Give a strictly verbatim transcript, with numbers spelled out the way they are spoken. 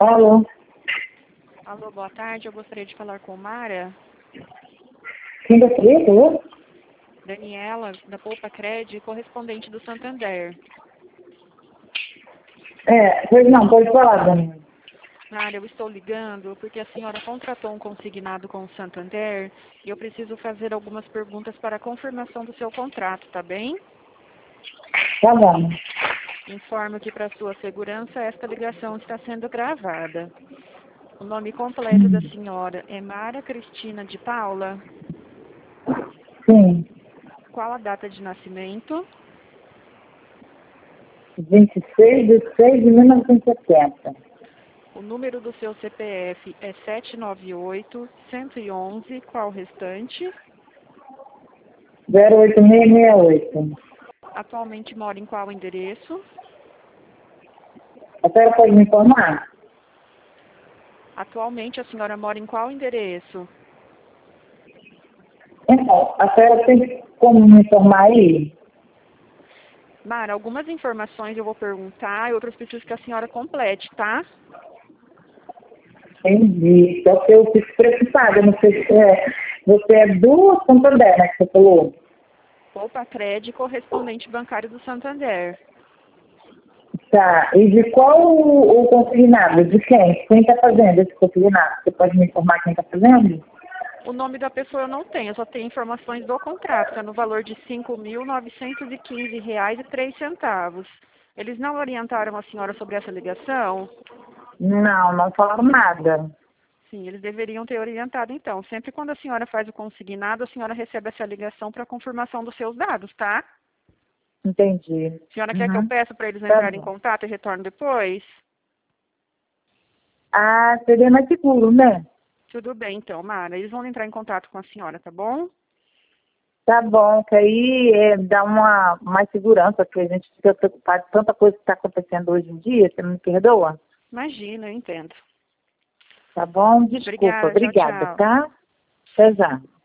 Alô? Alô, boa tarde. Eu gostaria de falar com Mara. Quem gostaria? Eu? Daniela, da Poupa Cred, correspondente do Santander. É, pois não, pode falar, Dani. Mara, eu estou ligando porque a senhora contratou um consignado com o Santander e eu preciso fazer algumas perguntas para a confirmação do seu contrato, tá bem? Tá bom. Informo que, para sua segurança, esta ligação está sendo gravada. O nome completo da senhora é Mara Cristina de Paula. Sim. Qual a data de nascimento? vinte e seis de seis de mil novecentos e setenta. O número do seu C P F é sete nove oito, um um um. Qual o restante? zero oito seis seis oito. Atualmente mora em qual endereço? A senhora pode me informar? Atualmente a senhora mora em qual endereço? Então, a senhora tem como me informar aí? Mara, algumas informações eu vou perguntar e outras preciso que a senhora complete, tá? Entendi. Só que eu fico preocupada, não sei se é... Você é do Santander, né, que você falou? Poupa Cred, correspondente bancário do Santander. Tá. E de qual o, o consignado? De quem? Quem está fazendo esse consignado? Você pode me informar quem está fazendo? O nome da pessoa eu não tenho, eu só tenho informações do contrato, que é no valor de cinco mil novecentos e quinze reais e três centavos. Eles não orientaram a senhora sobre essa ligação? Não, não falaram nada. Sim, eles deveriam ter orientado então. Sempre quando a senhora faz o consignado, a senhora recebe essa ligação para confirmação dos seus dados, tá? Entendi. A senhora quer que eu Uhum. peça para eles Tá entrarem em bom. contato e retorno depois? Ah, seria mais seguro, né? Tudo bem então, Mara. Eles vão entrar em contato com a senhora, tá bom? Tá bom, que aí é, dá uma mais segurança, porque a gente fica preocupado com tanta coisa que está acontecendo hoje em dia, você não me perdoa? Imagina, eu entendo. Tá bom? Desculpa, Obrigada, tchau, obrigada, tchau. tá? Até já.